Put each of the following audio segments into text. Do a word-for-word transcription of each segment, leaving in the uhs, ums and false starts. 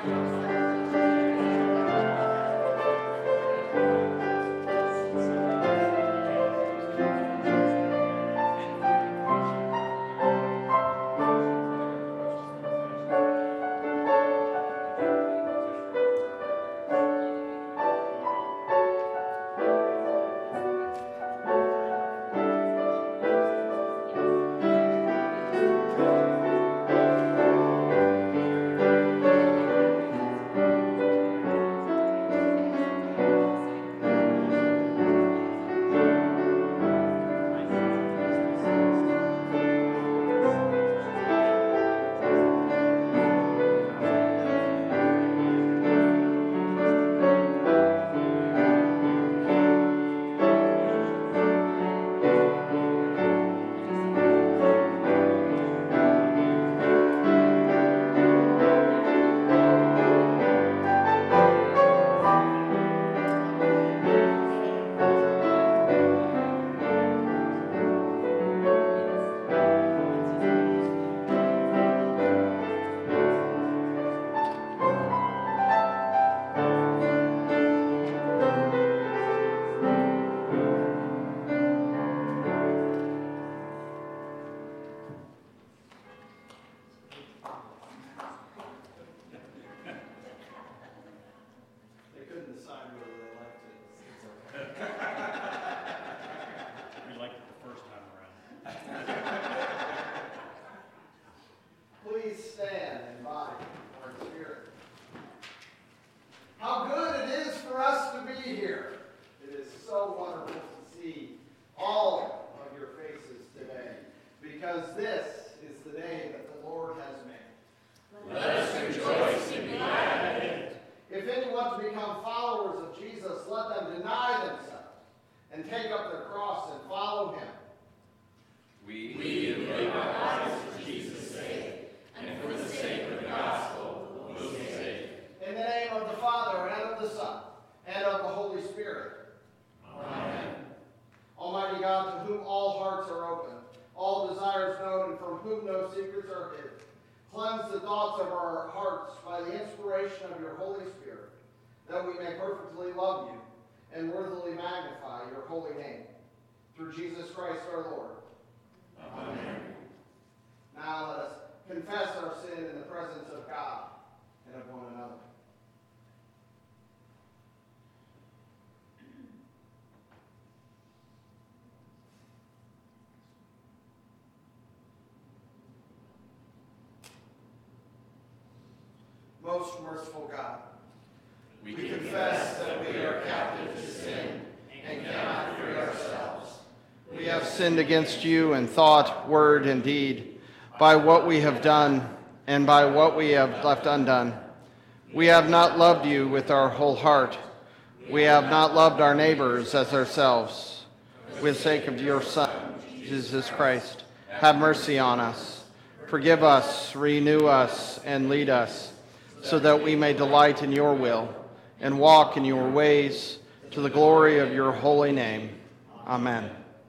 Most merciful God, we confess that we are captive to sin and cannot free ourselves. We have sinned against you in thought, word, and deed, by what we have done and by what we have left undone. We have not loved you with our whole heart. We have not loved our neighbors as ourselves. With the sake of your Son, Jesus Christ, have mercy on us. Forgive us, renew us, and lead us, so that we may delight in your will and walk in your ways to the glory of your holy name. Amen.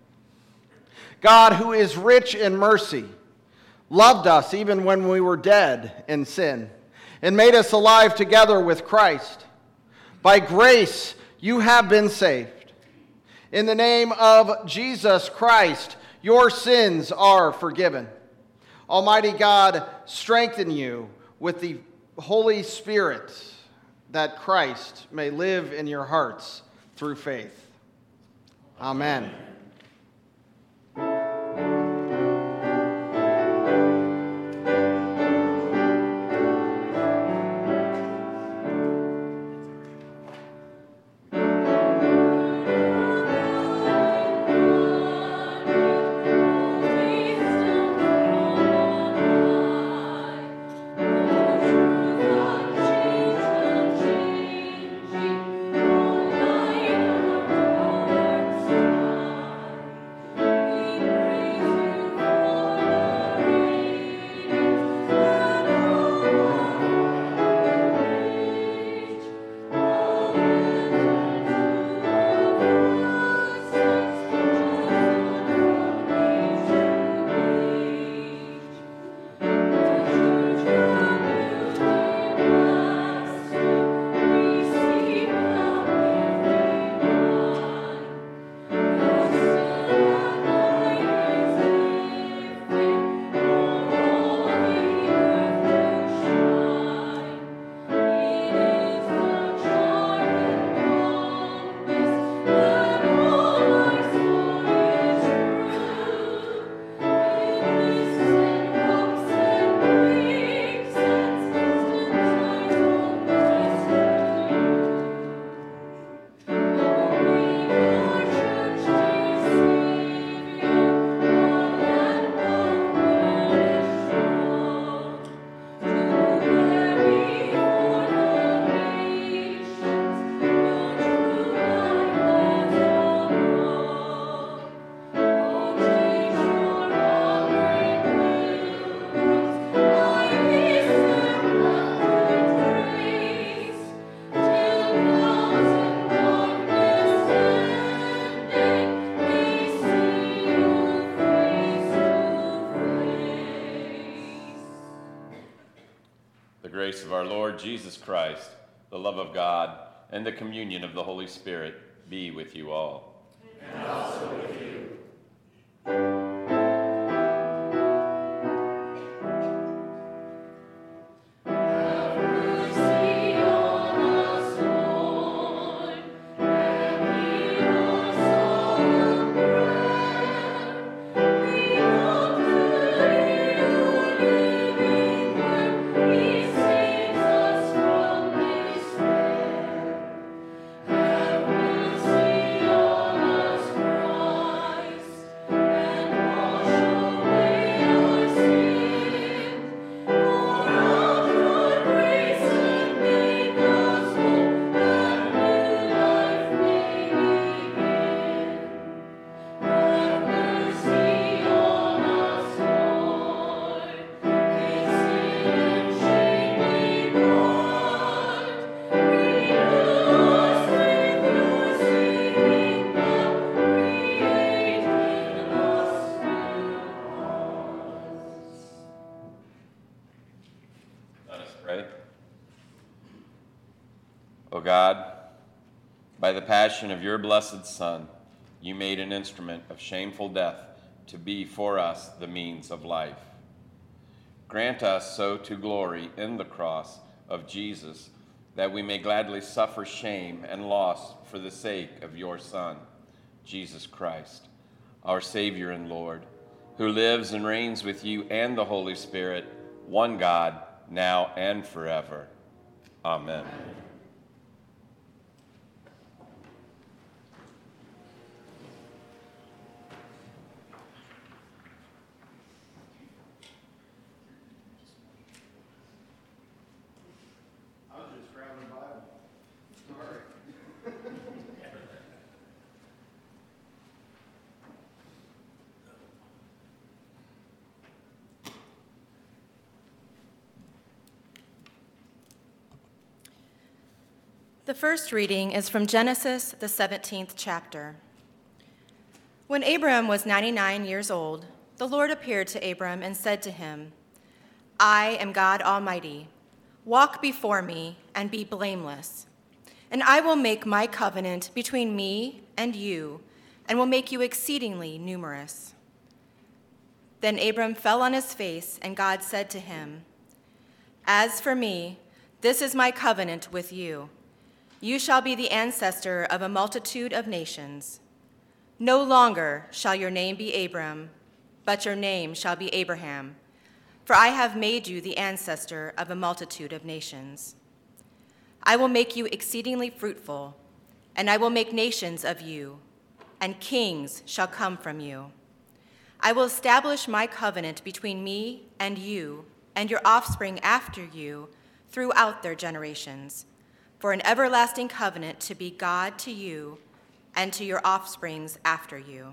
God, who is rich in mercy, loved us even when we were dead in sin, and made us alive together with Christ. By grace you have been saved. In the name of Jesus Christ, your sins are forgiven. Almighty God, strengthen you with the Holy Spirit, that Christ may live in your hearts through faith. Amen. grace of our Lord Jesus Christ, the love of God, and the communion of the Holy Spirit be with you all. And also with you. O God, by the passion of your blessed Son, you made an instrument of shameful death to be for us the means of life. Grant us so to glory in the cross of Jesus that we may gladly suffer shame and loss for the sake of your Son, Jesus Christ, our Savior and Lord, who lives and reigns with you and the Holy Spirit, one God, now and forever. Amen. Amen. The first reading is from Genesis, the seventeenth chapter. When Abram was ninety-nine years old, the Lord appeared to Abram and said to him, I am God Almighty. Walk before me and be blameless, and I will make my covenant between me and you, and will make you exceedingly numerous. Then Abram fell on his face, and God said to him, As for me, this is my covenant with you. You shall be the ancestor of a multitude of nations. No longer shall your name be Abram, but your name shall be Abraham, for I have made you the ancestor of a multitude of nations. I will make you exceedingly fruitful, and I will make nations of you, and kings shall come from you. I will establish my covenant between me and you and your offspring after you throughout their generations, for an everlasting covenant to be God to you and to your offsprings after you.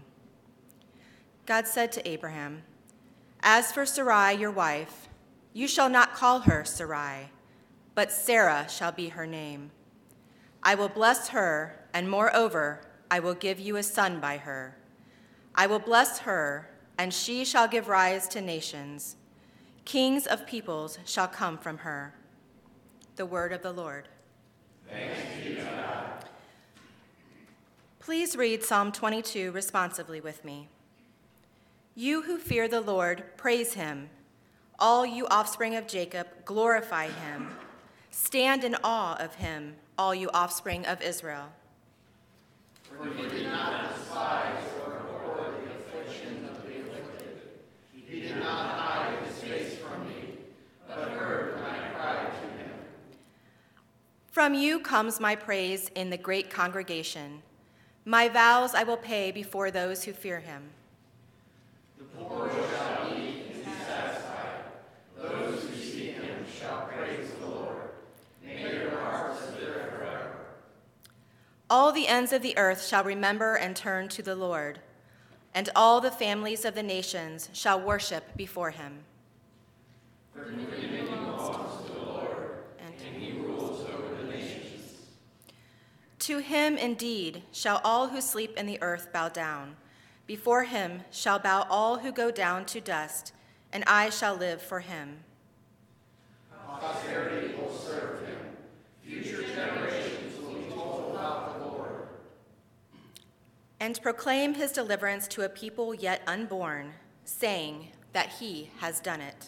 God said to Abraham, As for Sarai, your wife, you shall not call her Sarai, but Sarah shall be her name. I will bless her, and moreover, I will give you a son by her. I will bless her, and she shall give rise to nations. Kings of peoples shall come from her. The word of the Lord. Thanks be to God. Please read Psalm twenty-two responsively with me. You who fear the Lord, praise him. All you offspring of Jacob, glorify him. Stand in awe of him, all you offspring of Israel. For he did not despise or abhor the affliction of the afflicted. He did not hide his face from me, but heard when I cried to him. From you comes my praise in the great congregation. My vows I will pay before those who fear him. The poor shall eat and be satisfied. Those who seek him shall praise the Lord. May your hearts live forever. All the ends of the earth shall remember and turn to the Lord, and all the families of the nations shall worship before him. For dominion belongs to the Lord, and he rules over the nations. To him indeed shall all who sleep in the earth bow down. Before him shall bow all who go down to dust, and I shall live for him. Posterity and proclaim his deliverance to a people yet unborn, saying that he has done it.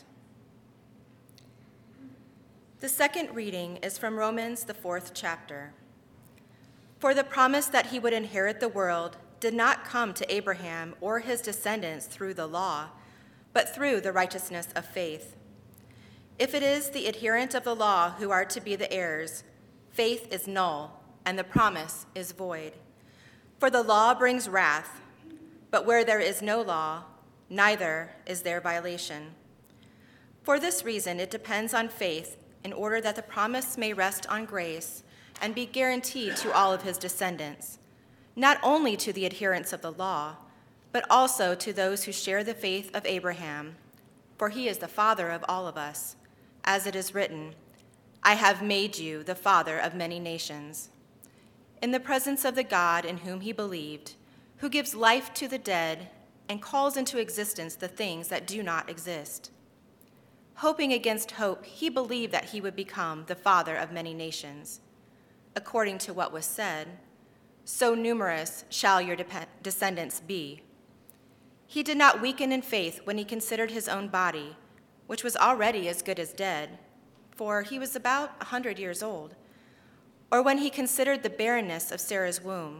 The second reading is from Romans, the fourth chapter. For the promise that he would inherit the world did not come to Abraham or his descendants through the law, but through the righteousness of faith. If it is the adherent of the law who are to be the heirs, faith is null, and the promise is void. For the law brings wrath, but where there is no law, neither is there violation. For this reason, it depends on faith in order that the promise may rest on grace and be guaranteed to all of his descendants, not only to the adherents of the law, but also to those who share the faith of Abraham, for he is the father of all of us, as it is written, I have made you the father of many nations. In the presence of the God in whom he believed, who gives life to the dead and calls into existence the things that do not exist. Hoping against hope, he believed that he would become the father of many nations. According to what was said, so numerous shall your de- descendants be. He did not weaken in faith when he considered his own body, which was already as good as dead, for he was about a hundred years old, or when he considered the barrenness of Sarah's womb.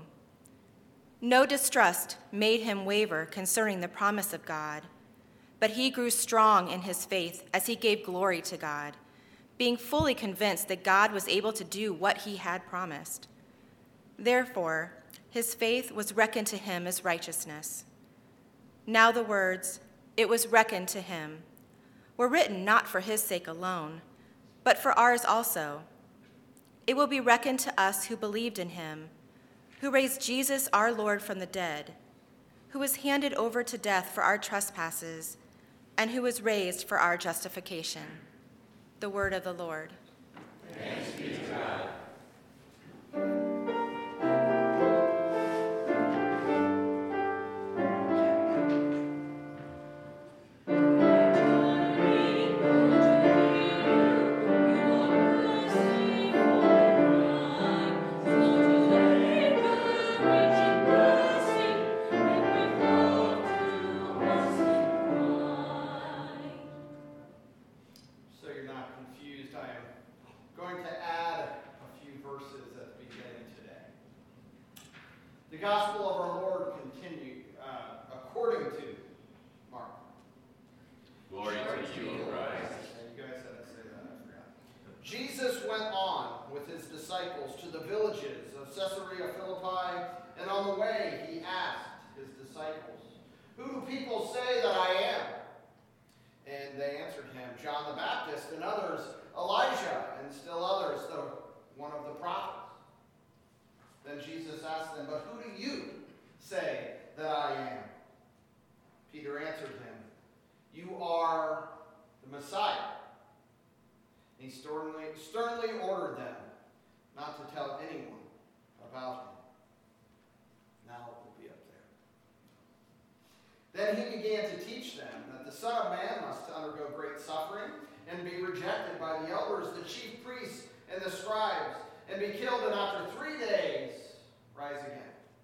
No distrust made him waver concerning the promise of God, but he grew strong in his faith as he gave glory to God, being fully convinced that God was able to do what he had promised. Therefore, his faith was reckoned to him as righteousness. Now the words, "It was reckoned to him," were written not for his sake alone, but for ours also. It will be reckoned to us who believed in him, who raised Jesus our Lord from the dead, who was handed over to death for our trespasses, and who was raised for our justification. The word of the Lord. Thanks be to God. The gospel of our Lord continued uh, according to Mark. Glory to you, O Christ. You guys had to say that, I forgot. Jesus went on with his disciples to the villages of Caesarea Philippi, and on the way he asked his disciples, "Who do people say that I am?" And they answered him, "John the Baptist, and others Elijah, and still others the one of the prophets." Then Jesus asked them, "But who do you say that I am?" Peter answered him, "You are the Messiah." He sternly, sternly ordered them not to tell anyone about him. Now it will be up there. Then he began to teach them that the Son of Man must undergo great suffering and be rejected by the elders, the chief priests, and the scribes, and be killed, and after three days rise again.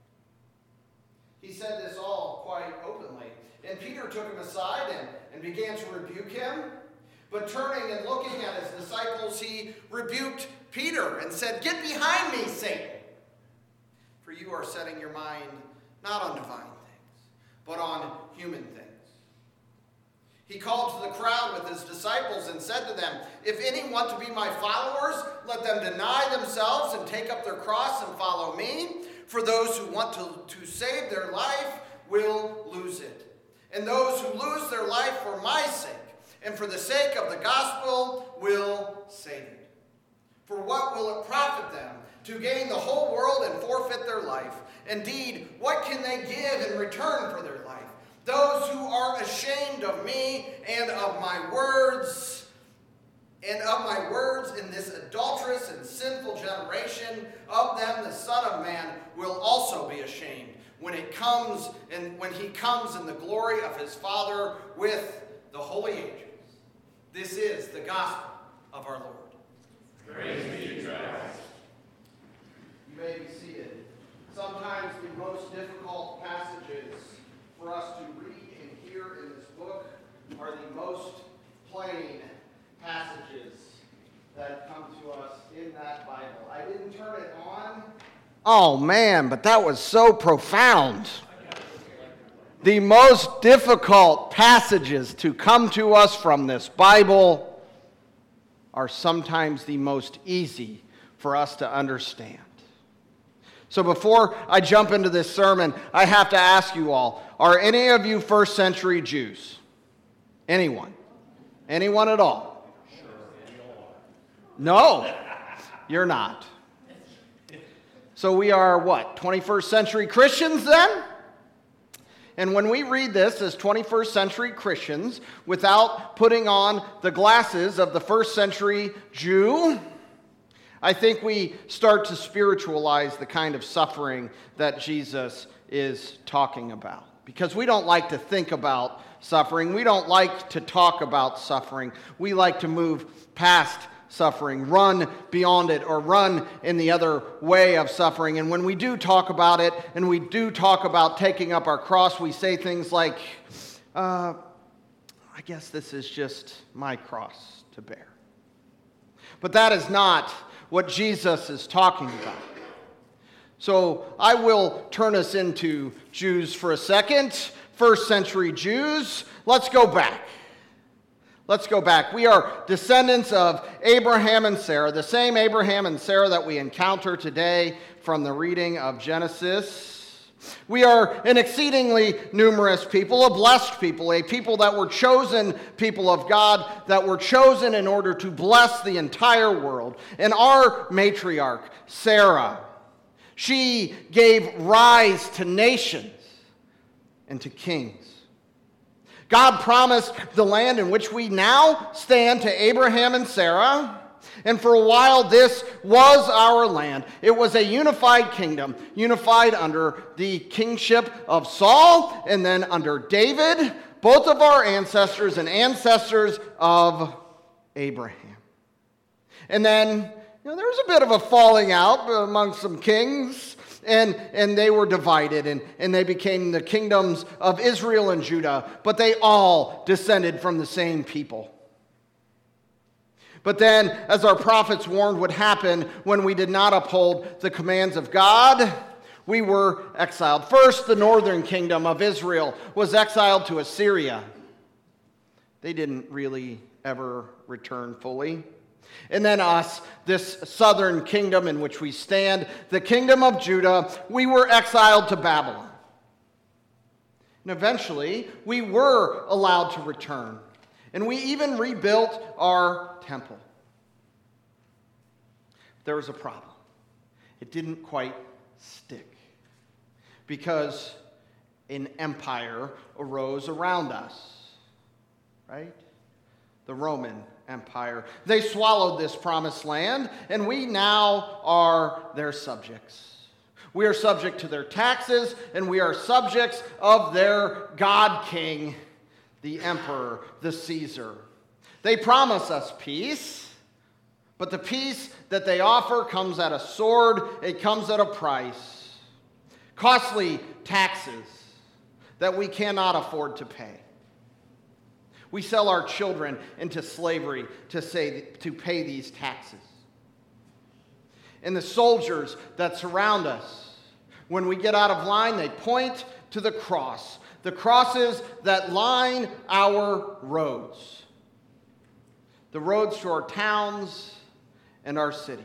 He said this all quite openly. And Peter took him aside and, and began to rebuke him. But turning and looking at his disciples, he rebuked Peter and said, "Get behind me, Satan! For you are setting your mind not on divine things, but on human things." He called to the crowd with his disciples and said to them, "If any want to be my followers, let them deny themselves and take up their cross and follow me. For those who want to, to save their life will lose it. And those who lose their life for my sake and for the sake of the gospel will save it. For what will it profit them to gain the whole world and forfeit their life? Indeed, what can they give in return for their life? Those who are ashamed of me and of my words, and of my words in this adulterous and sinful generation, of them the Son of Man will also be ashamed when it comes and when he comes in the glory of his Father with the holy angels." This is the gospel of our Lord. Praise be to Christ. You may be seated. Sometimes the most difficult passages for us to read and hear in this book are the most plain passages that come to us in that Bible. I didn't turn it on. Oh man, but that was so profound. The most difficult passages to come to us from this Bible are sometimes the most easy for us to understand. So before I jump into this sermon, I have to ask you all, are any of you first century Jews? Anyone? Anyone at all? No, you're not. So we are what, twenty-first century Christians then? And when we read this as twenty-first century Christians, without putting on the glasses of the first century Jew, I think we start to spiritualize the kind of suffering that Jesus is talking about. Because we don't like to think about suffering. We don't like to talk about suffering. We like to move past suffering, run beyond it, or run in the other way of suffering. And when we do talk about it, and we do talk about taking up our cross, we say things like, uh, I guess this is just my cross to bear. But that is not what Jesus is talking about. So I will turn us into Jews for a second. First century Jews. Let's go back. Let's go back. We are descendants of Abraham and Sarah, the same Abraham and Sarah that we encounter today from the reading of Genesis. We are an exceedingly numerous people, a blessed people, a people that were chosen, people of God, that were chosen in order to bless the entire world. And our matriarch, Sarah, she gave rise to nations and to kings. God promised the land in which we now stand to Abraham and Sarah. And for a while, this was our land. It was a unified kingdom, unified under the kingship of Saul and then under David, both of our ancestors and ancestors of Abraham. And then, you know, there was a bit of a falling out among some kings, and, and they were divided, and, and they became the kingdoms of Israel and Judah, but they all descended from the same people. But then, as our prophets warned would happen when we did not uphold the commands of God, we were exiled. First, the northern kingdom of Israel was exiled to Assyria. They didn't really ever return fully. And then us, this southern kingdom in which we stand, the kingdom of Judah, we were exiled to Babylon. And eventually, we were allowed to return. And we even rebuilt our temple. There was a problem. It didn't quite stick because an empire arose around us, right? The Roman Empire. They swallowed this promised land, and we now are their subjects. We are subject to their taxes, and we are subjects of their God King, the emperor, the Caesar. They promise us peace, but the peace that they offer comes at a sword. It comes at a price. Costly taxes that we cannot afford to pay. We sell our children into slavery to, say, to pay these taxes. And the soldiers that surround us, when we get out of line, they point to the cross. The crosses that line our roads. The roads to our towns and our cities.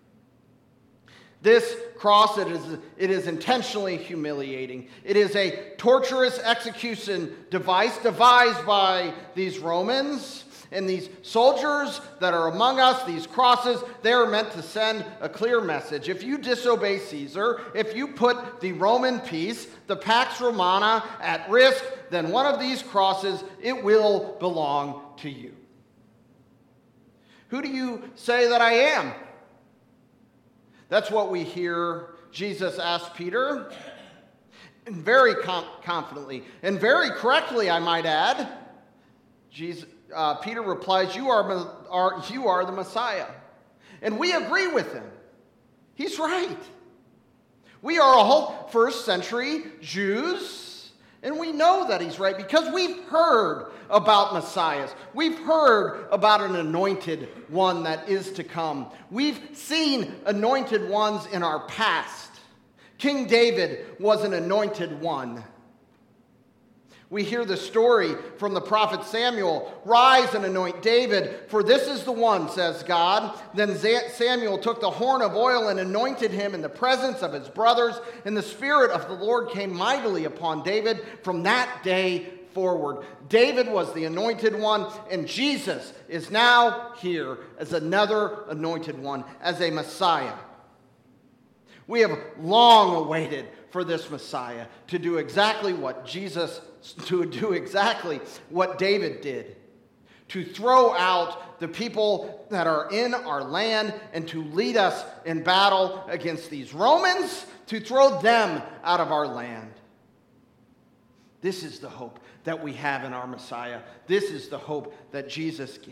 This cross, it is, it is intentionally humiliating. It is a torturous execution device devised by these Romans. And these soldiers that are among us, these crosses, they are meant to send a clear message. If you disobey Caesar, if you put the Roman peace, the Pax Romana, at risk, then one of these crosses, it will belong to you. Who do you say that I am? That's what we hear Jesus ask Peter, and very com- confidently, and very correctly, I might add. Jesus, uh, Peter replies, you are, are, you are the Messiah. And we agree with him. He's right. We are all first century Jews, and we know that he's right because we've heard about messiahs. We've heard about an anointed one that is to come. We've seen anointed ones in our past. King David was an anointed one. We hear the story from the prophet Samuel. Rise and anoint David, for this is the one, says God. Then Samuel took the horn of oil and anointed him in the presence of his brothers, and the Spirit of the Lord came mightily upon David from that day forward. David was the anointed one, and Jesus is now here as another anointed one, as a Messiah. We have long awaited for this Messiah to do exactly what Jesus, to do exactly what David did, to throw out the people that are in our land and to lead us in battle against these Romans, to throw them out of our land. This is the hope that we have in our Messiah. This is the hope that Jesus gives.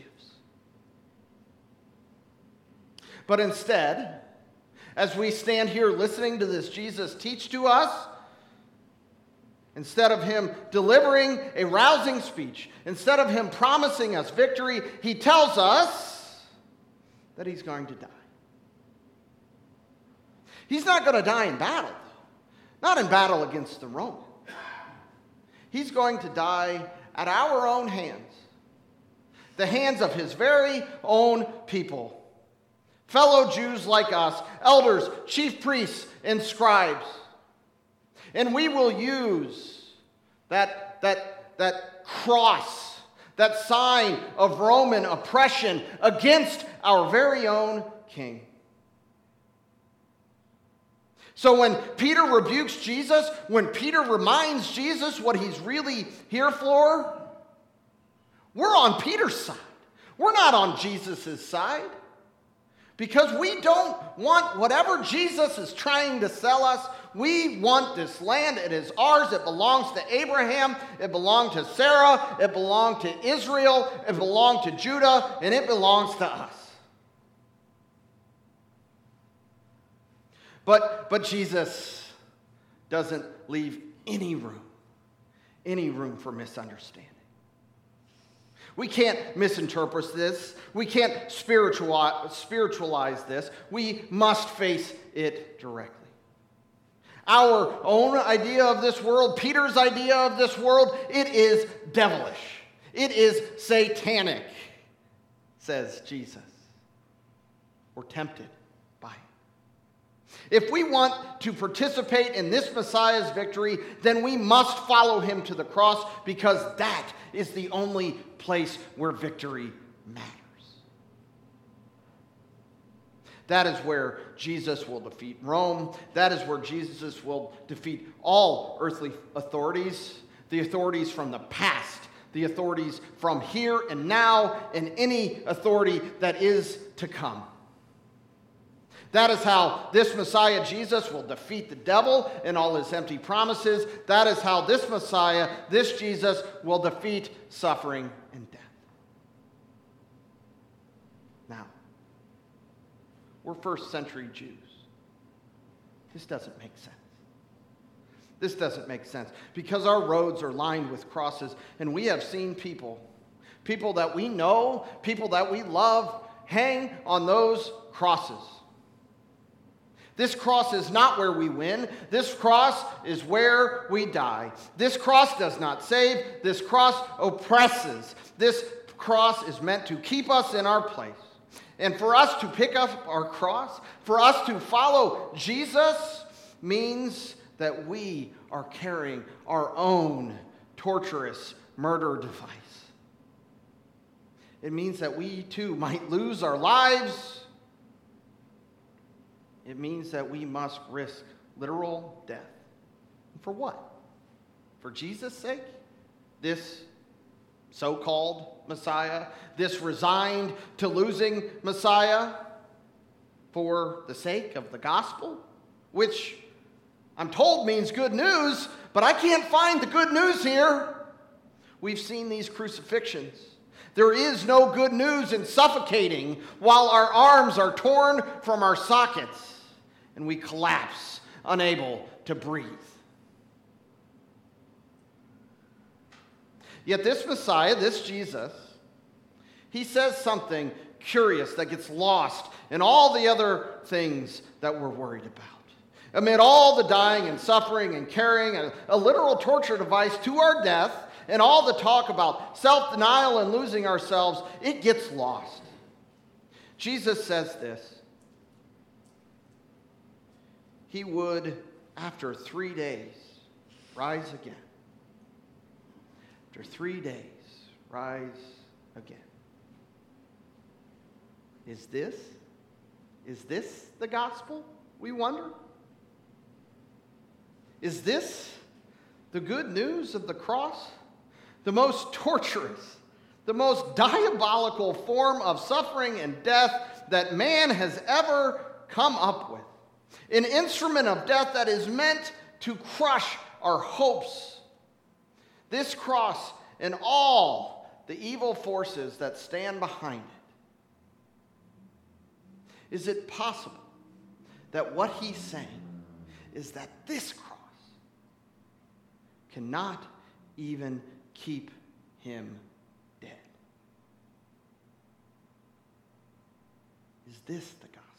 But instead, as we stand here listening to this Jesus teach to us, instead of him delivering a rousing speech, instead of him promising us victory, he tells us that he's going to die. He's not going to die in battle, though. Not in battle against the Romans. He's going to die at our own hands, the hands of his very own people. Fellow Jews like us, elders, chief priests, and scribes. And we will use that, that, that cross, that sign of Roman oppression against our very own king. So when Peter rebukes Jesus, when Peter reminds Jesus what he's really here for, we're on Peter's side. We're not on Jesus' side. Because we don't want whatever Jesus is trying to sell us. We want this land. It is ours. It belongs to Abraham. It belonged to Sarah. It belonged to Israel. It belonged to Judah. And it belongs to us. But, but Jesus doesn't leave any room, any room for misunderstanding. We can't misinterpret this. We can't spiritualize, spiritualize this. We must face it directly. Our own idea of this world, Peter's idea of this world, it is devilish. It is satanic, says Jesus. We're tempted by it. If we want to participate in this Messiah's victory, then we must follow him to the cross, because that is the only place where victory matters. That is where Jesus will defeat Rome. That is where Jesus will defeat all earthly authorities, the authorities from the past, the authorities from here and now, and any authority that is to come. That is how this Messiah, Jesus, will defeat the devil and all his empty promises. That is how this Messiah, this Jesus, will defeat suffering and death. Now, we're first century Jews. This doesn't make sense. This doesn't make sense because our roads are lined with crosses, and we have seen people, people that we know, people that we love, hang on those crosses. This cross is not where we win. This cross is where we die. This cross does not save. This cross oppresses. This cross is meant to keep us in our place. And for us to pick up our cross, for us to follow Jesus, means that we are carrying our own torturous murder device. It means that we too might lose our lives. It means that we must risk literal death. For what? For Jesus' sake? This so-called Messiah? This resigned to losing Messiah? For the sake of the gospel? Which I'm told means good news, but I can't find the good news here. We've seen these crucifixions. There is no good news in suffocating while our arms are torn from our sockets and we collapse unable to breathe. Yet this Messiah, this Jesus, he says something curious that gets lost in all the other things that we're worried about. Amid all the dying and suffering and carrying a, a literal torture device to our death and all the talk about self-denial and losing ourselves, it gets lost. Jesus says this. He would, after three days, rise again. After three days, rise again. Is this, is this the gospel, we wonder? Is this the good news of the cross? The most torturous, the most diabolical form of suffering and death that man has ever come up with. An instrument of death that is meant to crush our hopes. This cross and all the evil forces that stand behind it. Is it possible that what he's saying is that this cross cannot even keep him dead? Is this the gospel?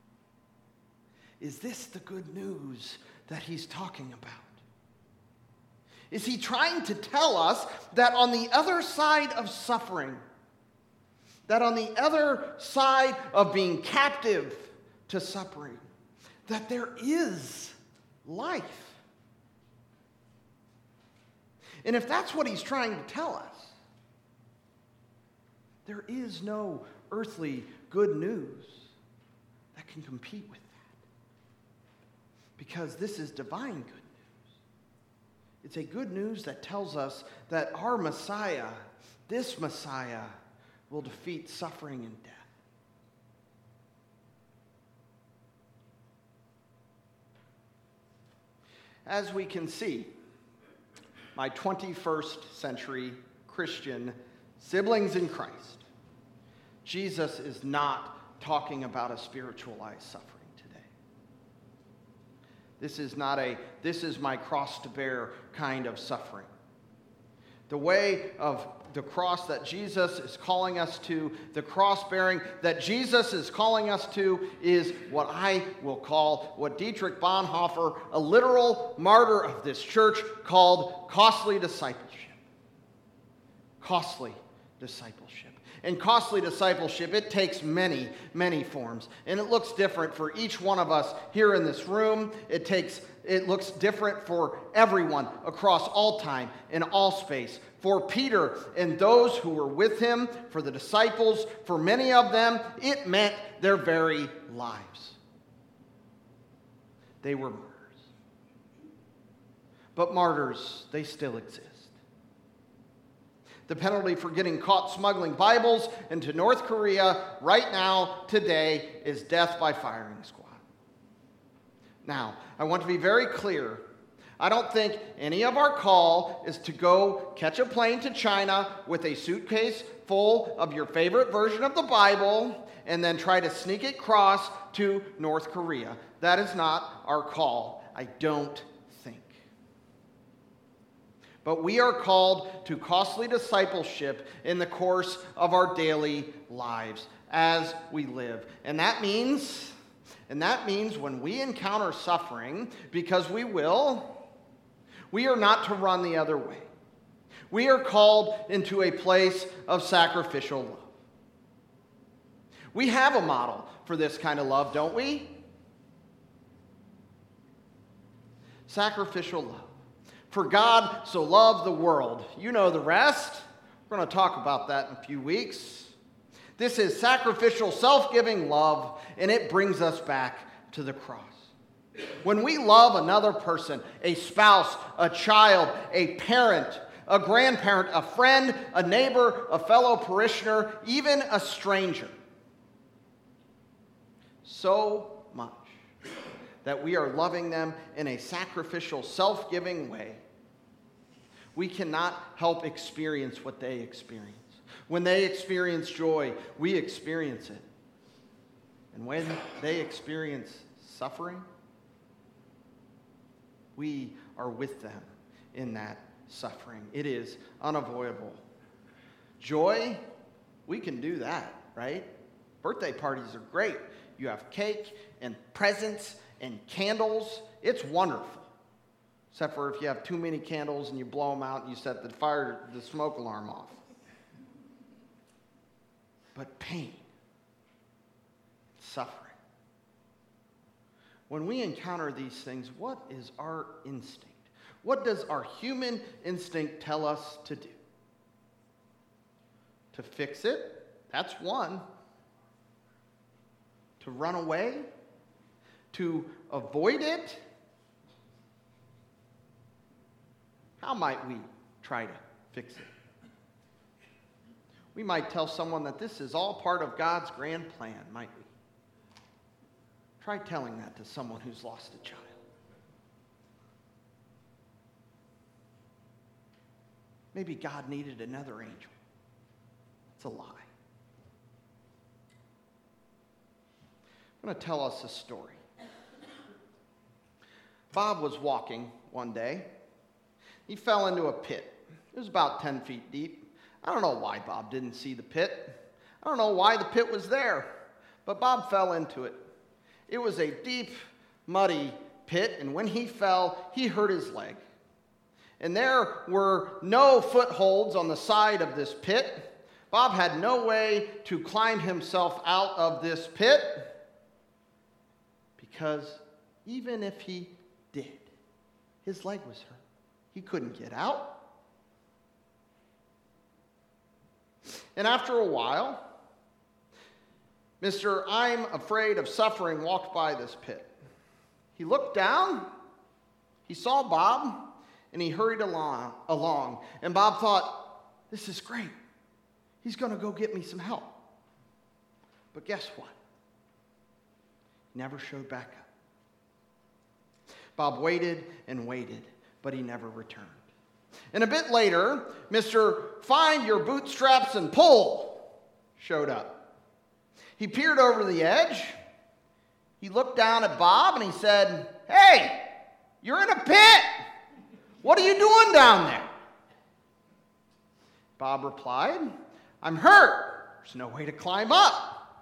Is this the good news that he's talking about? Is he trying to tell us that on the other side of suffering, that on the other side of being captive to suffering, that there is life? And if that's what he's trying to tell us, there is no earthly good news that can compete with that. Because this is divine good news. It's a good news that tells us that our Messiah, this Messiah, will defeat suffering and death. As we can see, my twenty-first century Christian siblings in Christ, Jesus is not talking about a spiritualized suffering today. This is not a, this is my cross to bear kind of suffering. The way of the cross that Jesus is calling us to, the cross bearing that Jesus is calling us to, is what I will call, what Dietrich Bonhoeffer, a literal martyr of this church, called costly discipleship. Costly discipleship. And costly discipleship, it takes many, many forms. And it looks different for each one of us here in this room. It takes, it looks different for everyone across all time and all space. For Peter and those who were with him, for the disciples, for many of them, it meant their very lives. They were martyrs. But martyrs, they still exist. The penalty for getting caught smuggling Bibles into North Korea right now, today, is death by firing squad. Now, I want to be very clear. I don't think any of our call is to go catch a plane to China with a suitcase full of your favorite version of the Bible and then try to sneak it across to North Korea. That is not our call, I don't think. But we are called to costly discipleship in the course of our daily lives as we live. And that means, and that means when we encounter suffering, because we will, we are not to run the other way. We are called into a place of sacrificial love. We have a model for this kind of love, don't we? Sacrificial love. For God so loved the world. You know the rest. We're going to talk about that in a few weeks. This is sacrificial, self-giving love, and it brings us back to the cross. When we love another person, a spouse, a child, a parent, a grandparent, a friend, a neighbor, a fellow parishioner, even a stranger, so much that we are loving them in a sacrificial, self-giving way, we cannot help experience what they experience. When they experience joy, we experience it. And when they experience suffering, We are with them in that suffering. It is unavoidable. Joy, we can do that, right? Birthday parties are great. You have cake and presents and candles. It's wonderful. Except for if you have too many candles and you blow them out and you set the fire, the smoke alarm off. But pain, suffering. When we encounter these things, what is our instinct? What does our human instinct tell us to do? To fix it? That's one. To run away? To avoid it? How might we try to fix it? We might tell someone that this is all part of God's grand plan, might we? Try telling that to someone who's lost a child. Maybe God needed another angel. It's a lie. I'm going to tell us a story. Bob was walking one day. He fell into a pit. It was about ten feet deep. I don't know why Bob didn't see the pit. I don't know why the pit was there, but Bob fell into it. It was a deep, muddy pit, and when he fell, he hurt his leg. And there were no footholds on the side of this pit. Bob had no way to climb himself out of this pit, because even if he did, his leg was hurt. He couldn't get out. And after a while, Mister I'm afraid of suffering walked by this pit. He looked down, he saw Bob, and he hurried along. along. And Bob thought, this is great. He's going to go get me some help. But guess what? He never showed back up. Bob waited and waited, but he never returned. And a bit later, Mister Find your bootstraps and pull showed up. He peered over the edge. He looked down at Bob and he said, hey, you're in a pit. What are you doing down there? Bob replied, I'm hurt. There's no way to climb up.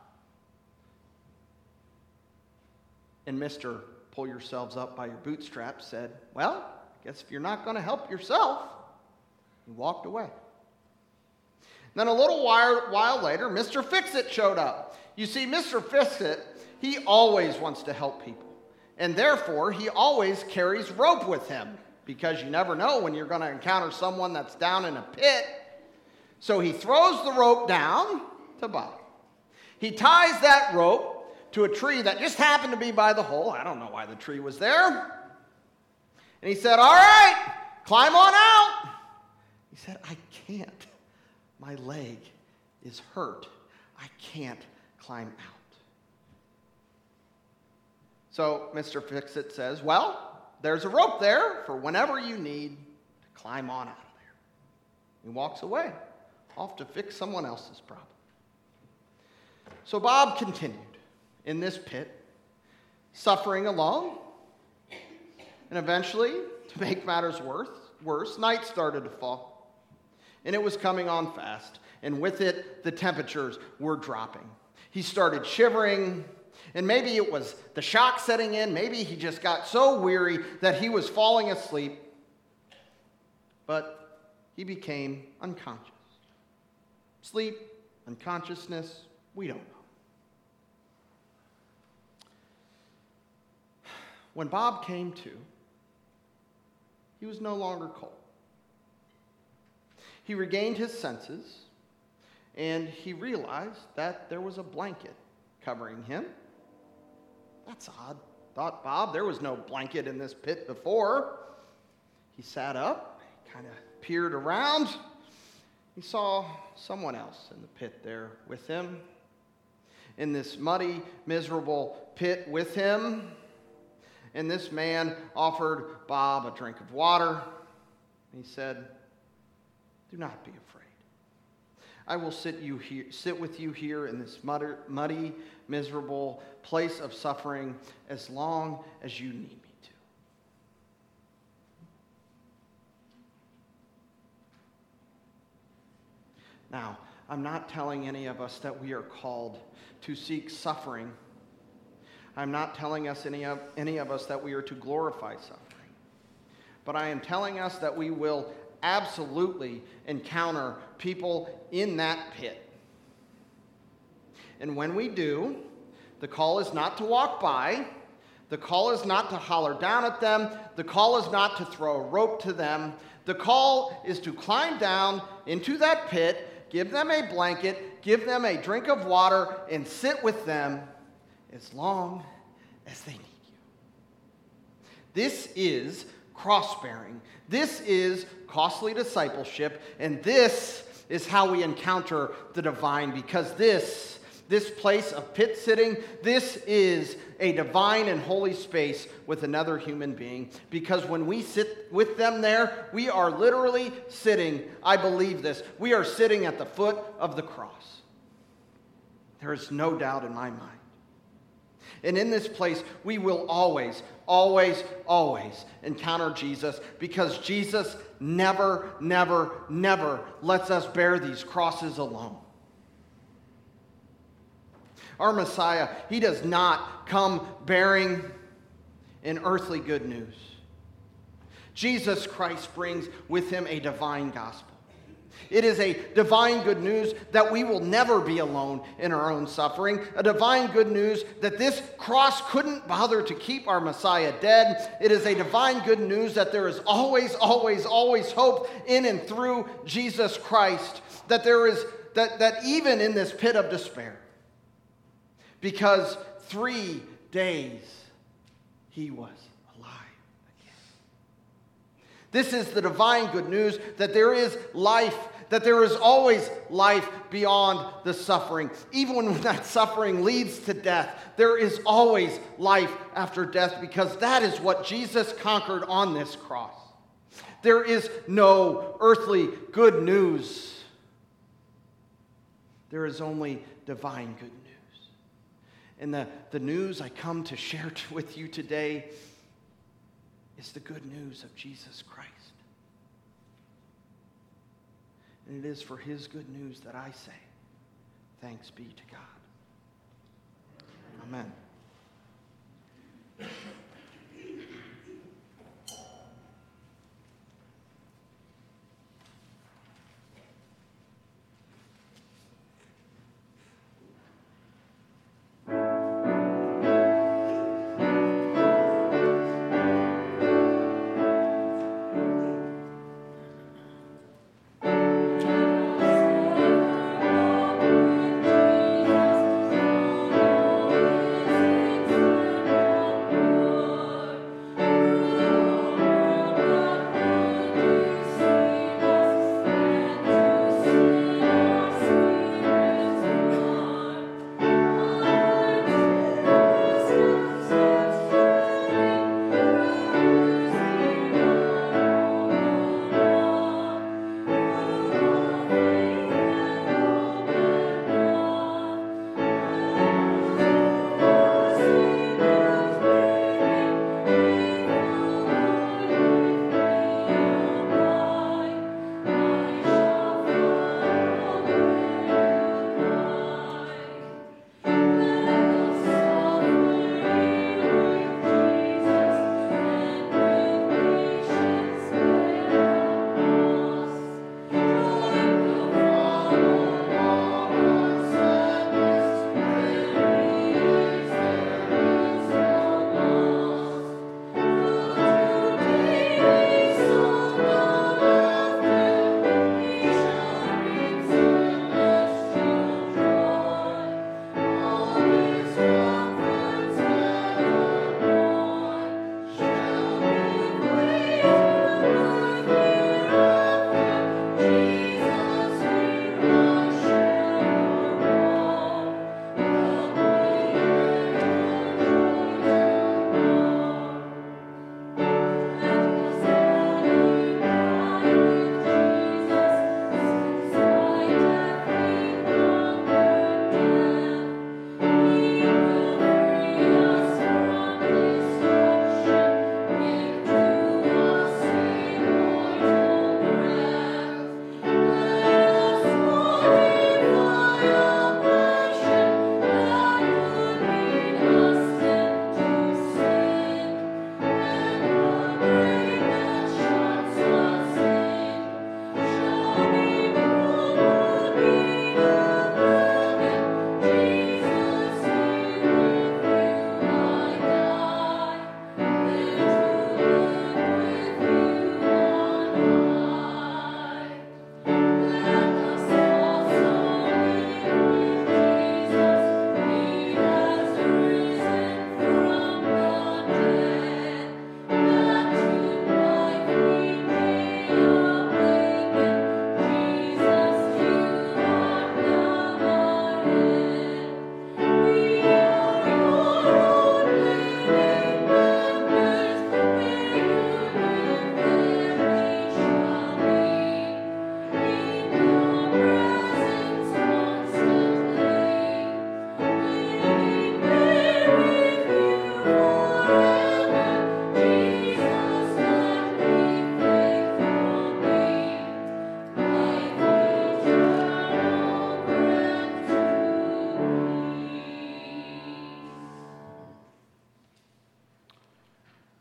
And Mister Pull yourselves up by your bootstraps said, well, I guess if you're not going to help yourself, he walked away. Then a little while, while later, Mister Fix-It showed up. You see, Mister Fix-It, he always wants to help people. And therefore, he always carries rope with him, because you never know when you're going to encounter someone that's down in a pit. So he throws the rope down to Bob. He ties that rope to a tree that just happened to be by the hole. I don't know why the tree was there. And he said, all right, climb on out. He said, I can't. My leg is hurt. I can't climb out. So Mister Fix-It says, well, there's a rope there for whenever you need to climb on out of there. He walks away, off to fix someone else's problem. So Bob continued in this pit, suffering along, and eventually, to make matters worse, worse, night started to fall, and it was coming on fast, and with it, the temperatures were dropping. He started shivering, and maybe it was the shock setting in, maybe he just got so weary that he was falling asleep, but he became unconscious. Sleep, unconsciousness, we don't know. When Bob came to, he was no longer cold. He regained his senses, and he realized that there was a blanket covering him. That's odd, thought Bob. There was no blanket in this pit before. He sat up, kind of peered around. He saw someone else in the pit there with him. In this muddy, miserable pit with him. And this man offered Bob a drink of water. He said, do not be afraid. I will sit, you here, sit with you here in this muddy, miserable place of suffering as long as you need me to. Now, I'm not telling any of us that we are called to seek suffering. I'm not telling us any of, any of us that we are to glorify suffering. But I am telling us that we will absolutely encounter people in that pit. And when we do, the call is not to walk by. The call is not to holler down at them. The call is not to throw a rope to them. The call is to climb down into that pit, give them a blanket, give them a drink of water, and sit with them as long as they need you. This is cross-bearing. This is costly discipleship, and this is how we encounter the divine, because this, this place of pit sitting, this is a divine and holy space with another human being, because when we sit with them there, we are literally sitting, I believe this, we are sitting at the foot of the cross. There is no doubt in my mind. And in this place, we will always, always, always encounter Jesus, because Jesus never, never, never lets us bear these crosses alone. Our Messiah, he does not come bearing an earthly good news. Jesus Christ brings with him a divine gospel. It is a divine good news that we will never be alone in our own suffering. A divine good news that this cross couldn't bother to keep our Messiah dead. It is a divine good news that there is always, always, always hope in and through Jesus Christ. That there is, that, that even in this pit of despair, because three days he was alive again. This is the divine good news that there is life, that there is always life beyond the suffering. Even when that suffering leads to death, there is always life after death, because that is what Jesus conquered on this cross. There is no earthly good news. There is only divine good news. And the, the news I come to share t- with you today is the good news of Jesus Christ. And it is for his good news that I say, thanks be to God. Amen. Jesus,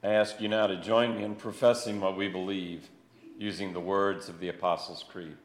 I ask you now to join me in professing what we believe, using the words of the Apostles' Creed.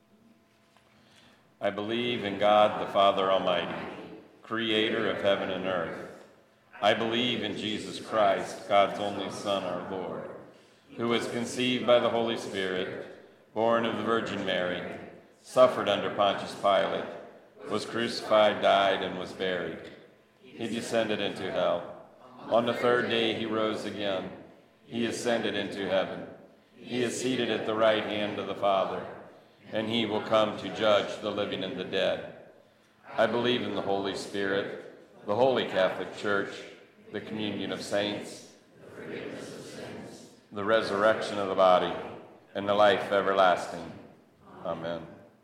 I believe in God the Father Almighty, creator of heaven and earth. I believe in Jesus Christ, God's only Son, our Lord, who was conceived by the Holy Spirit, born of the Virgin Mary, suffered under Pontius Pilate, was crucified, died, and was buried. He descended into hell. On the third day he rose again. He ascended into heaven. He is seated at the right hand of the Father, and he will come to judge the living and the dead. I believe in the Holy Spirit, the Holy Catholic Church, the communion of saints, the forgiveness of sins, the resurrection of the body, and the life everlasting. Amen.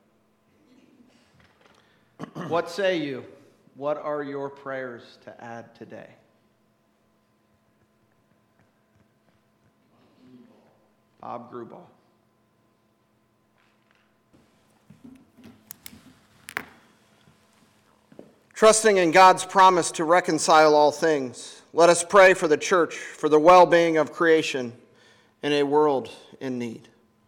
What say you? What are your prayers to add today? Bob Grubal. Trusting in God's promise to reconcile all things, let us pray for the church, for the well-being of creation in a world in need.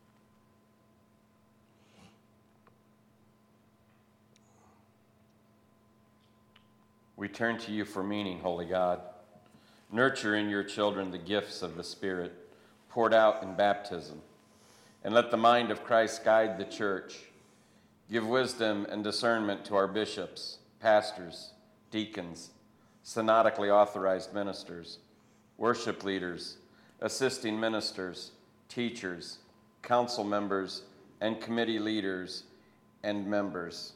We turn to you for meaning, Holy God. Nurture in your children the gifts of the Spirit poured out in baptism, and let the mind of Christ guide the church. Give wisdom and discernment to our bishops, pastors, deacons, synodically authorized ministers, worship leaders, assisting ministers, teachers, council members, and committee leaders and members.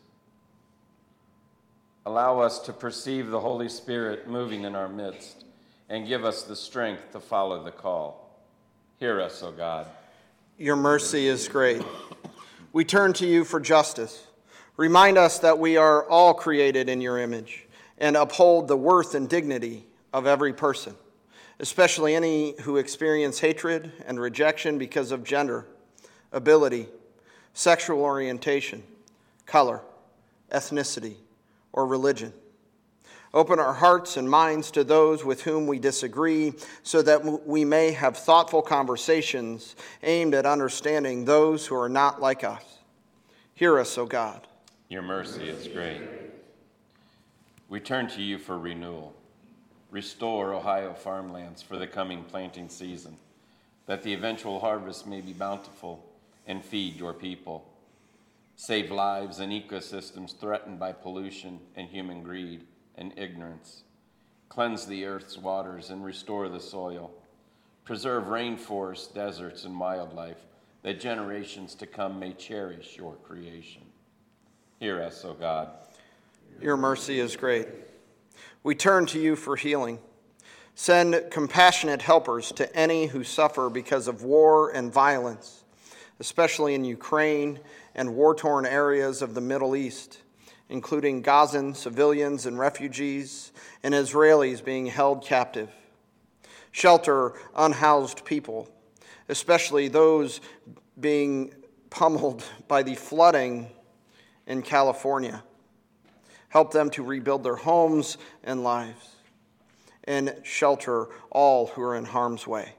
Allow us to perceive the Holy Spirit moving in our midst and give us the strength to follow the call. Hear us, O God. Your mercy is great. We turn to you for justice. Remind us that we are all created in your image and uphold the worth and dignity of every person, especially any who experience hatred and rejection because of gender, ability, sexual orientation, color, ethnicity, or religion. Open our hearts and minds to those with whom we disagree so that we may have thoughtful conversations aimed at understanding those who are not like us. Hear us, O God. Your mercy is great. We turn to you for renewal. Restore Ohio farmlands for the coming planting season, that the eventual harvest may be bountiful and feed your people. Save lives and ecosystems threatened by pollution and human greed and ignorance. Cleanse the earth's waters and restore the soil. Preserve rainforests, deserts, and wildlife, that generations to come may cherish your creation. Hear us, O God. Your mercy is great. We turn to you for healing. Send compassionate helpers to any who suffer because of war and violence, especially in Ukraine and war-torn areas of the Middle East, including Gazan civilians and refugees and Israelis being held captive. Shelter unhoused people, especially those being pummeled by the flooding in California. Help them to rebuild their homes and lives, and shelter all who are in harm's way.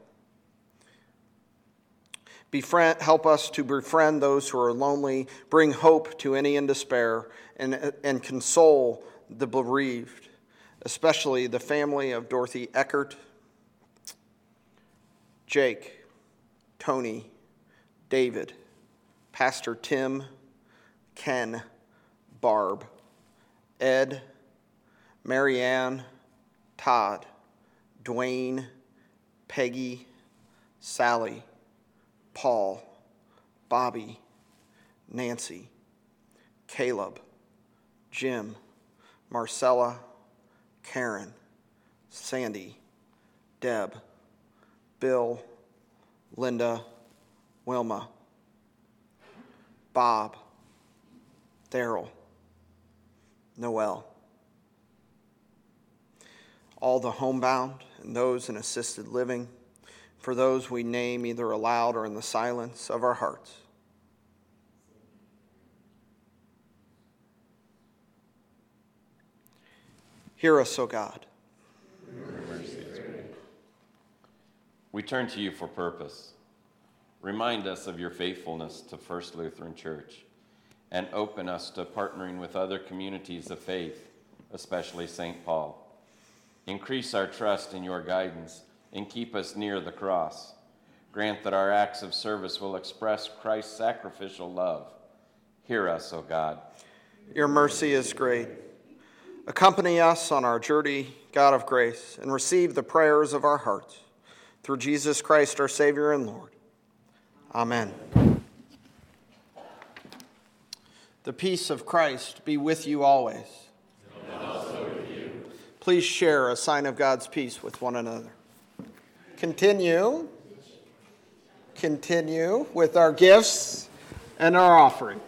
Befriend, help us to befriend those who are lonely, bring hope to any in despair, and, and console the bereaved, especially the family of Dorothy Eckert, Jake, Tony, David, Pastor Tim, Ken, Barb, Ed, Marianne, Todd, Dwayne, Peggy, Sally, Paul, Bobby, Nancy, Caleb, Jim, Marcella, Karen, Sandy, Deb, Bill, Linda, Wilma, Bob, Daryl, Noel. All the homebound and those in assisted living, for those we name either aloud or in the silence of our hearts. Hear us, O God. We turn to you for purpose. Remind us of your faithfulness to First Lutheran Church and open us to partnering with other communities of faith, especially Saint Paul. Increase our trust in your guidance and keep us near the cross. Grant that our acts of service will express Christ's sacrificial love. Hear us, O God. Your mercy is great. Accompany us on our journey, God of grace, and receive the prayers of our hearts. Through Jesus Christ, our Savior and Lord. Amen. The peace of Christ be with you always. And also with you. Please share a sign of God's peace with one another. Continue. Continue with our gifts and our offerings.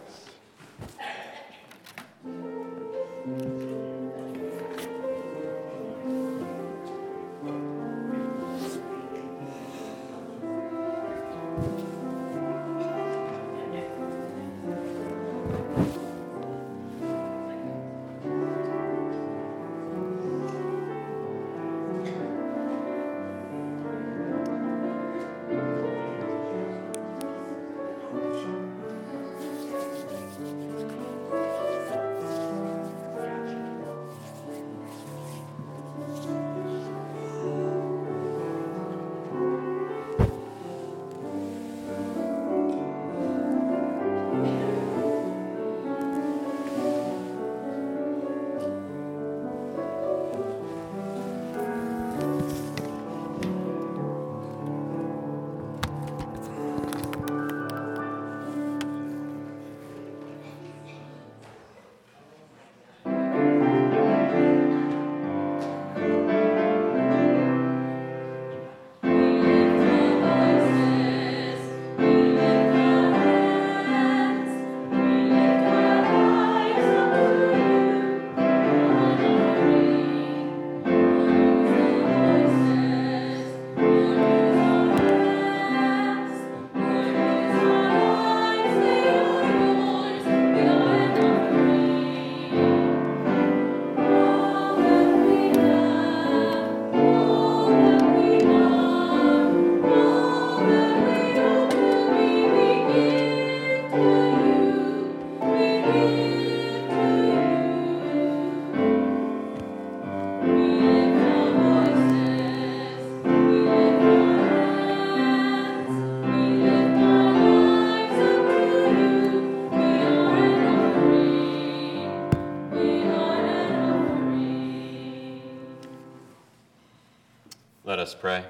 Let us pray.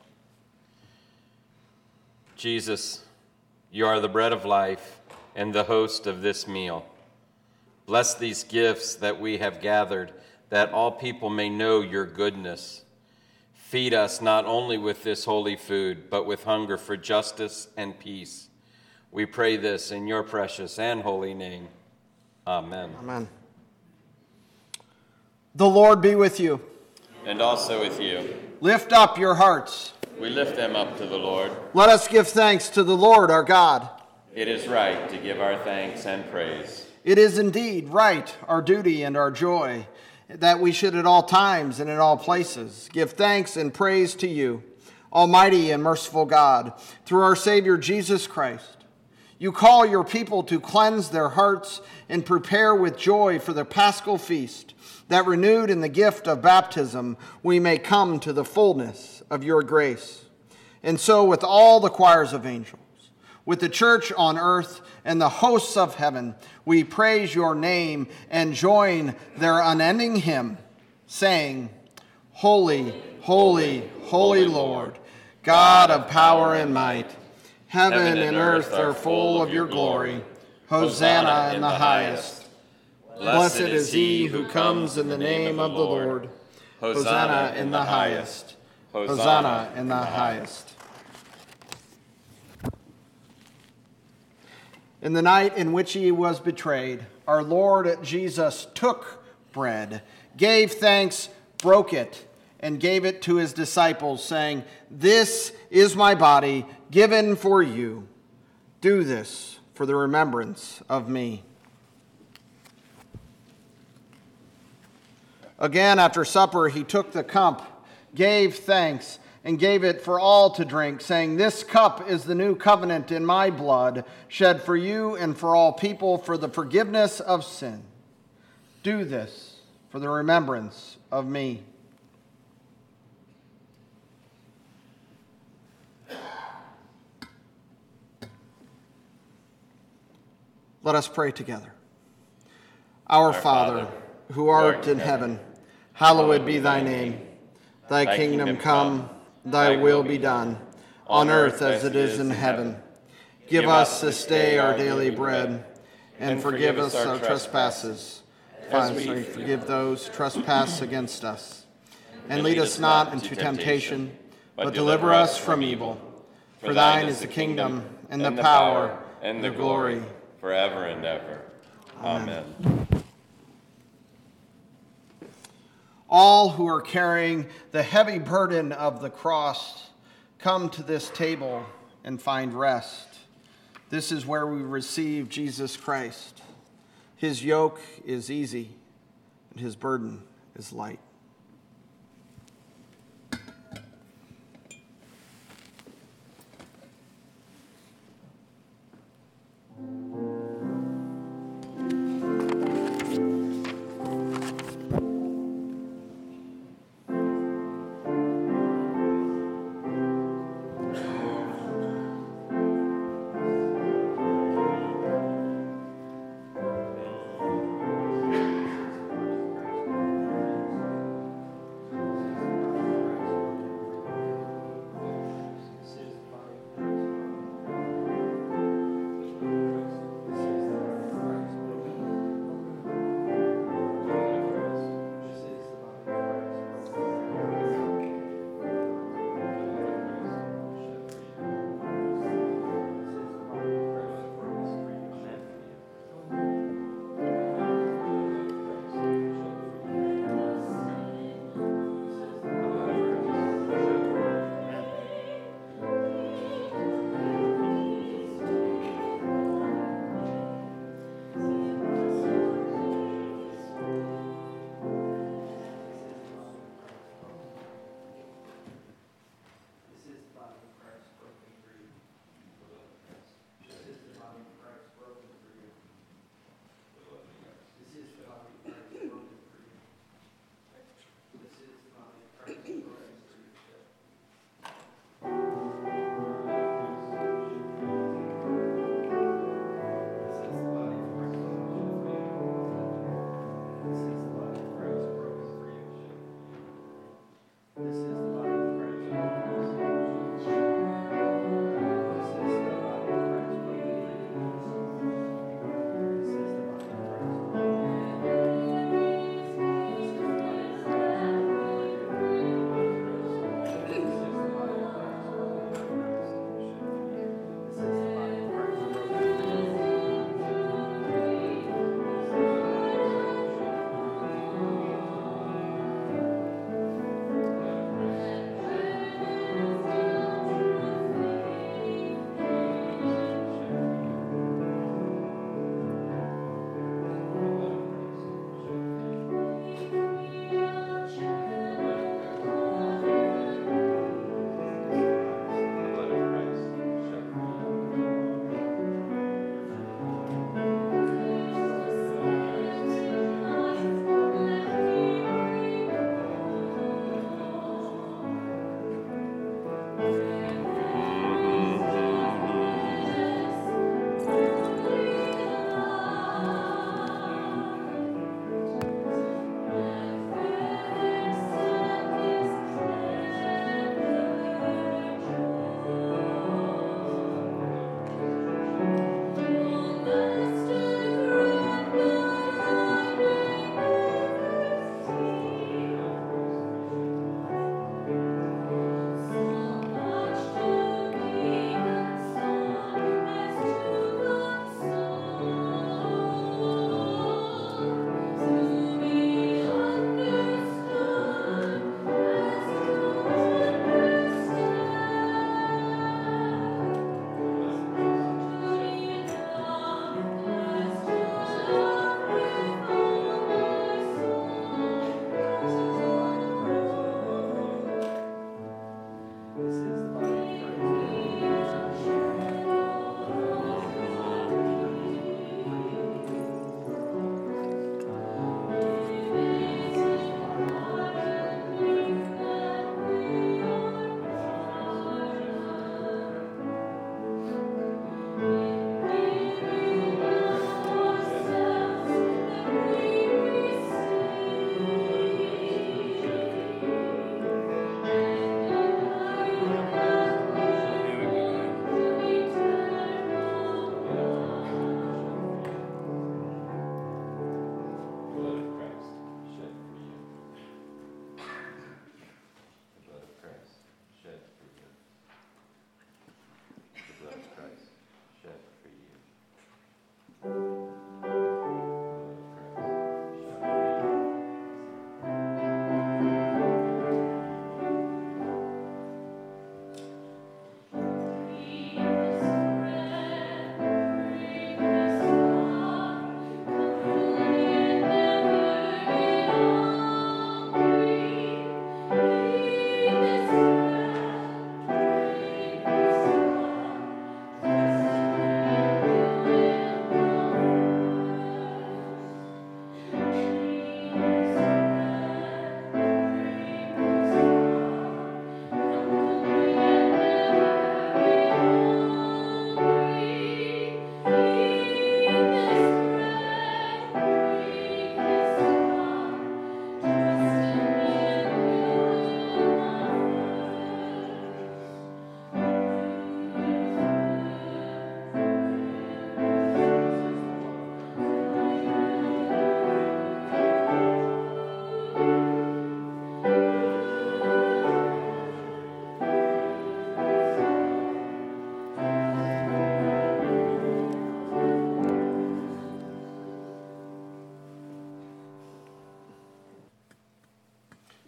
Jesus, you are the bread of life and the host of this meal. Bless these gifts that we have gathered, that all people may know your goodness. Feed us not only with this holy food, but with hunger for justice and peace. We pray this in your precious and holy name. Amen. Amen. The Lord be with you. And also with you. Lift up your hearts. We lift them up to the Lord. Let us give thanks to the Lord our God. It is right to give our thanks and praise. It is indeed right, our duty and our joy, that we should at all times and in all places give thanks and praise to you, Almighty and merciful God, through our Savior Jesus Christ. You call your people to cleanse their hearts and prepare with joy for the Paschal feast, that renewed in the gift of baptism we may come to the fullness of your grace. And so with all the choirs of angels, with the church on earth and the hosts of heaven, we praise your name and join their unending hymn, saying, Holy, holy, holy Lord, God of power and might, heaven and earth are full of your glory. Hosanna in the highest. Blessed is he who comes in the name of the Lord. Hosanna in the highest. Hosanna in the highest. In the night in which he was betrayed, our Lord Jesus took bread, gave thanks, broke it, and gave it to his disciples, saying, This is my body given for you. Do this for the remembrance of me. Again, after supper, he took the cup, gave thanks, and gave it for all to drink, saying, "This cup is the new covenant in my blood, shed for you and for all people for the forgiveness of sin. Do this for the remembrance of me." Let us pray together. Our, Our Father, Father, who art in heaven, hallowed be thy name. Thy, thy kingdom, kingdom come, thy will be done, on earth as it is in heaven. Give us this day our daily bread, and forgive us our trespasses, as we forgive those who trespass against us. And lead us not into temptation, but deliver us from evil. For thine is the kingdom, and the power, and the glory, forever and ever. Amen. All who are carrying the heavy burden of the cross, come to this table and find rest. This is where we receive Jesus Christ. His yoke is easy, and his burden is light.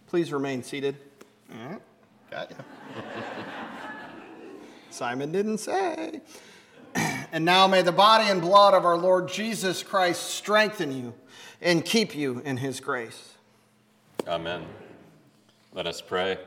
Please remain seated. All right. Got you. Simon didn't say. And now may the body and blood of our Lord Jesus Christ strengthen you and keep you in his grace. Amen. Let us pray.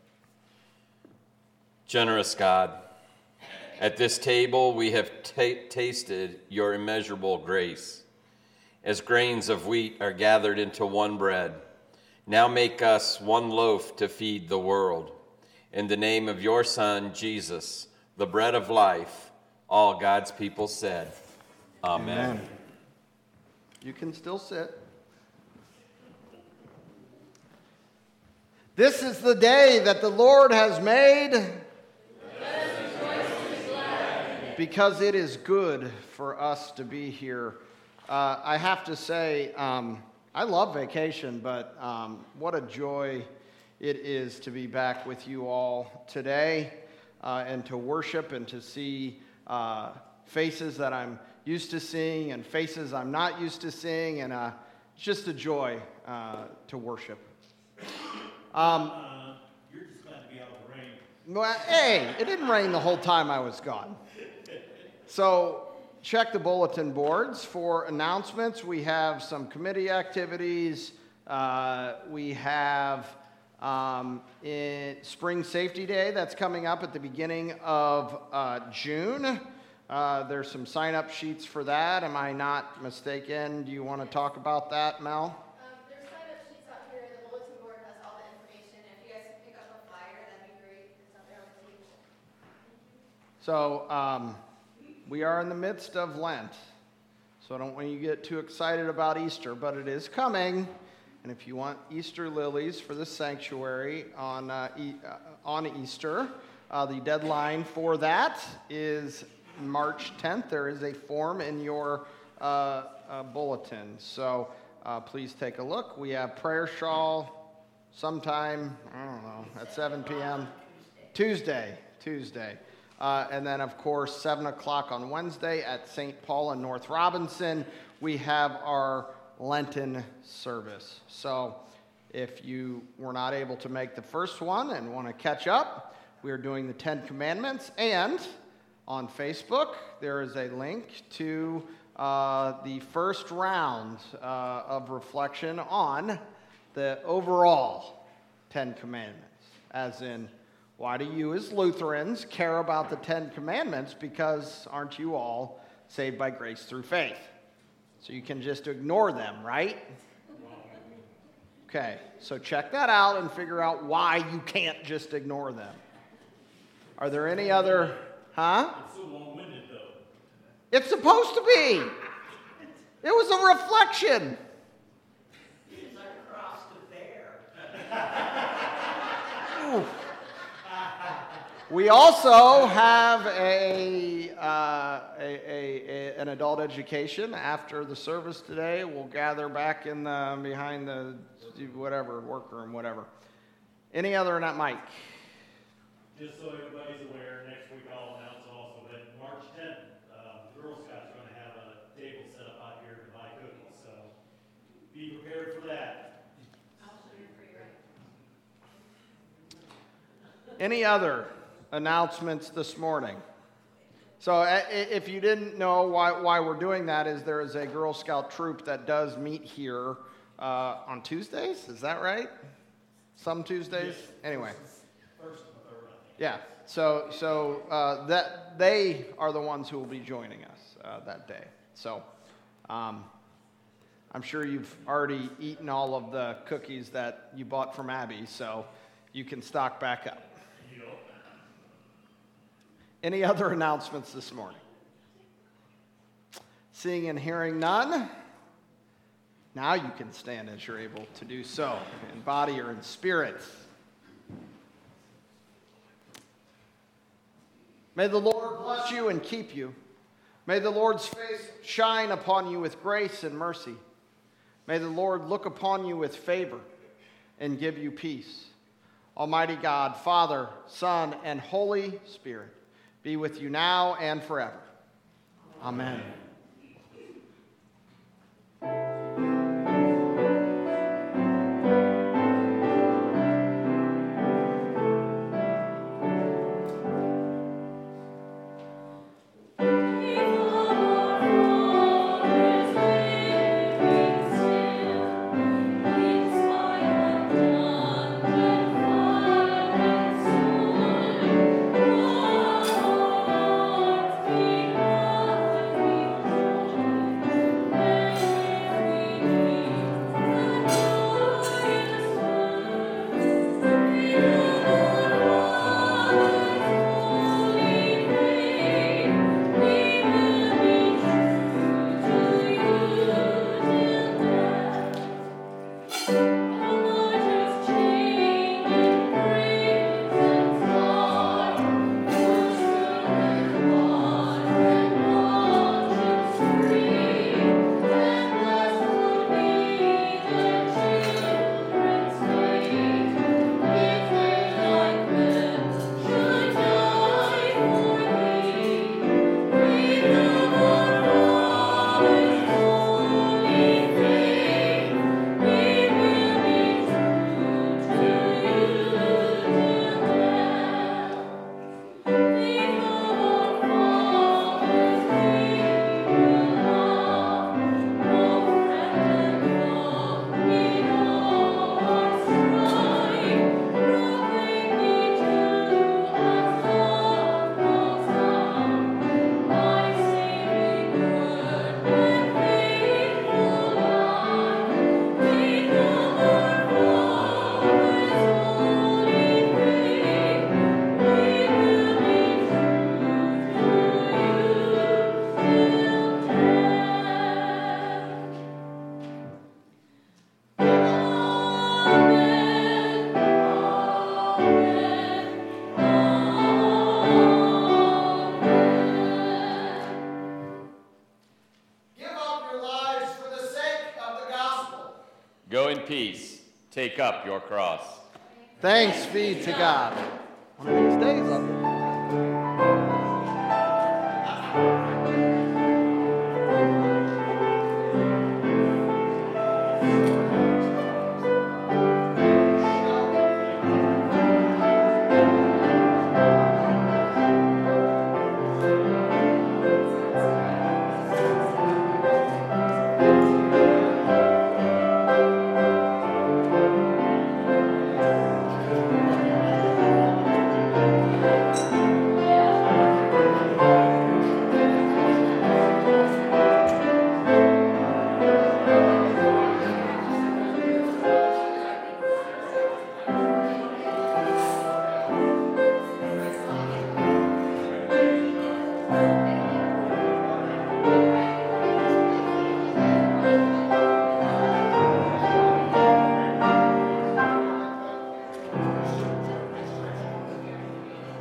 Generous God, at this table we have ta- tasted your immeasurable grace. As grains of wheat are gathered into one bread, now make us one loaf to feed the world. In the name of your Son, Jesus, the bread of life, all God's people said, Amen. Amen. You can still sit. This is the day that the Lord has made. Let us rejoice and be glad. Because it is good for us to be here. Uh, I have to say, um, I love vacation, but um, what a joy it is to be back with you all today uh, and to worship and to see uh, faces that I'm used to seeing and faces I'm not used to seeing, and uh, it's just a joy uh, to worship. Um, uh, you're just glad to be out of the rain. Well, hey, it didn't rain the whole time I was gone. So check the bulletin boards for announcements. We have some committee activities. Uh, we have um, in Spring Safety Day that's coming up at the beginning of uh, June. Uh, there's some sign-up sheets for that. Am I not mistaken? Do you want to talk about that, Mel? Um, there's sign-up sheets out here. The bulletin board has all the information. If you guys can pick up a flyer, that'd be great. It's out there on the table. So um, we are in the midst of Lent, so I don't want you to get too excited about Easter, but it is coming. And if you want Easter lilies for the sanctuary on uh, e- uh, on Easter, uh, the deadline for that is March tenth. There is a form in your uh, uh, bulletin, so uh, please take a look. We have prayer shawl sometime, I don't know, at seven p.m. Tuesday, Tuesday. Uh, and then, of course, seven o'clock on Wednesday at Saint Paul and North Robinson, we have our Lenten service. So if you were not able to make the first one and want to catch up, we are doing the Ten Commandments. And on Facebook, there is a link to uh, the first round uh, of reflection on the overall Ten Commandments, as in, why do you as Lutherans care about the Ten Commandments? Because aren't you all saved by grace through faith? So you can just ignore them, right? Okay, so check that out and figure out why you can't just ignore them. Are there any other, huh? It's so long-winded, though. It's supposed to be. It was a reflection. It's across the bear. Ooh. We also have a, uh, a, a, a an adult education after the service today. We'll gather back in the behind the whatever workroom, whatever. Any other not Mike? Just so everybody's aware, next week I'll announce also that March tenth, um, the Girl Scouts are going to have a table set up out here to buy cookies. So be prepared for that. I'll show you free, right? Any other announcements this morning? So uh, if you didn't know why, why we're doing that, is there is a Girl Scout troop that does meet here uh, on Tuesdays. Is that right? Some Tuesdays? Yes. Anyway. First and third, I think. Yeah. So so uh, that they are the ones who will be joining us uh, that day. So um, I'm sure you've already eaten all of the cookies that you bought from Abby, so you can stock back up. Any other announcements this morning? Seeing and hearing none, now you can stand as you're able to do so, in body or in spirit. May the Lord bless you and keep you. May the Lord's face shine upon you with grace and mercy. May the Lord look upon you with favor and give you peace. Almighty God, Father, Son, and Holy Spirit, be with you now and forever. Amen. Take up your cross. Thanks be to God. One of these days, I'll